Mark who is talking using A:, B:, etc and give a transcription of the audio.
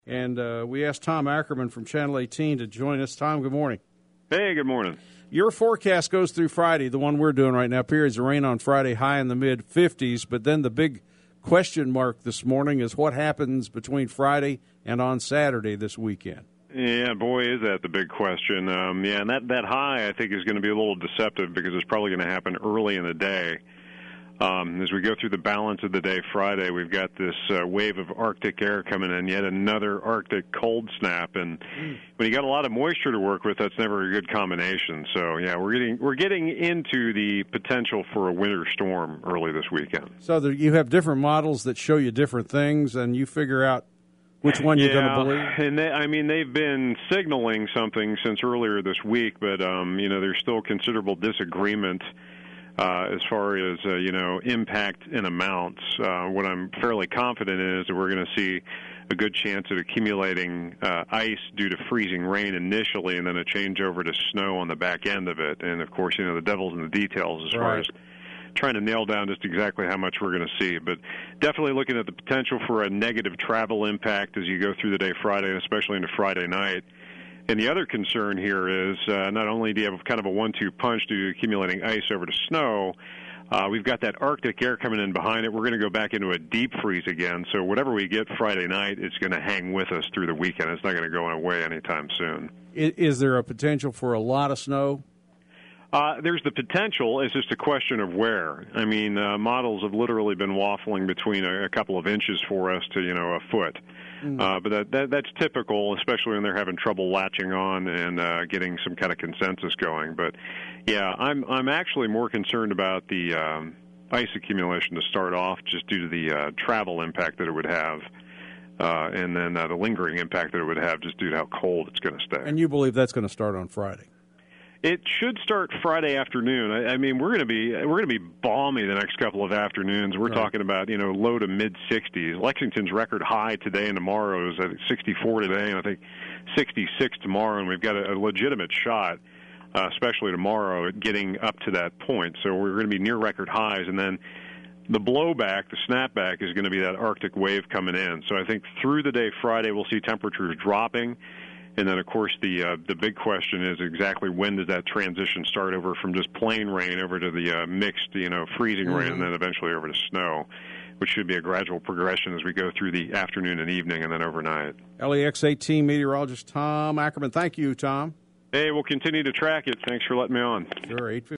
A: And we asked Tom Ackerman from Channel 18 to join us. Tom, good morning.
B: Hey, good morning.
A: Your forecast goes through Friday, the one we're doing right now. Periods of rain on Friday, high in the mid-50s. But then the big question mark this morning is what happens between Friday and on Saturday this weekend.
B: Yeah, boy, is that the big question. And that high, I think, is going to be a little deceptive because it's probably going to happen early in the day. As we go through the balance of the day Friday, we've got this wave of Arctic air coming in, yet another Arctic cold snap. And when you got a lot of moisture to work with, that's never a good combination. So, yeah, we're getting into the potential for a winter storm early this weekend.
A: So you have different models that show you different things, and you figure out which one you're going to believe?
B: And they've been signaling something since earlier this week, but, there's still considerable disagreement as far as, impact and amounts. What I'm fairly confident in is that we're going to see a good chance at accumulating ice due to freezing rain initially and then a change over to snow on the back end of it. And, of course, the devil's in the details as far as trying to nail down just exactly how much we're going to see. But definitely looking at the potential for a negative travel impact as you go through the day Friday, and especially into Friday night. And the other concern here is not only do you have kind of a 1-2 punch due to accumulating ice over to snow, we've got that Arctic air coming in behind it. We're going to go back into a deep freeze again. So whatever we get Friday night, it's going to hang with us through the weekend. It's not going to go away anytime soon.
A: Is there a potential for a lot of snow?
B: There's the potential. It's just a question of where. I mean, models have literally been waffling between a couple of inches for us to, a foot. But that's typical, especially when they're having trouble latching on and getting some kind of consensus going. But, yeah, I'm actually more concerned about the ice accumulation to start off just due to the travel impact that it would have. And then the lingering impact that it would have just due to how cold it's going to stay.
A: And you believe that's going to start on Friday?
B: It should start Friday afternoon. I mean, we're going to be balmy the next couple of afternoons. We're talking about low to mid 60s. Lexington's record high today and tomorrow is I think 64 today, and I think 66 tomorrow. And we've got a legitimate shot, especially tomorrow, at getting up to that point. So we're going to be near record highs, and then the blowback, the snapback, is going to be that Arctic wave coming in. So I think through the day Friday we'll see temperatures dropping. And then, of course, the big question is exactly when does that transition start over from just plain rain over to the mixed, freezing rain, and then eventually over to snow, which should be a gradual progression as we go through the afternoon and evening and then overnight.
A: LEX 18 meteorologist Tom Ackerman. Thank you, Tom.
B: Hey, we'll continue to track it. Thanks for letting me on.
A: Sure, 8:50.